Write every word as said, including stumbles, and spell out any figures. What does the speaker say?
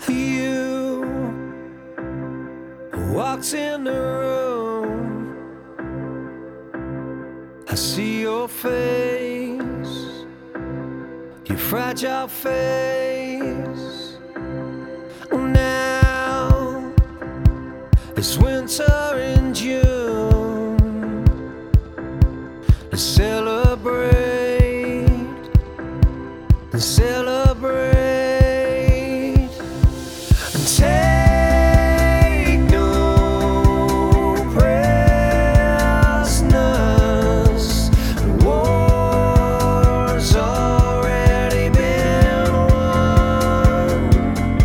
You walked in the room, I see your face, your fragile face. Now it's winter in June, the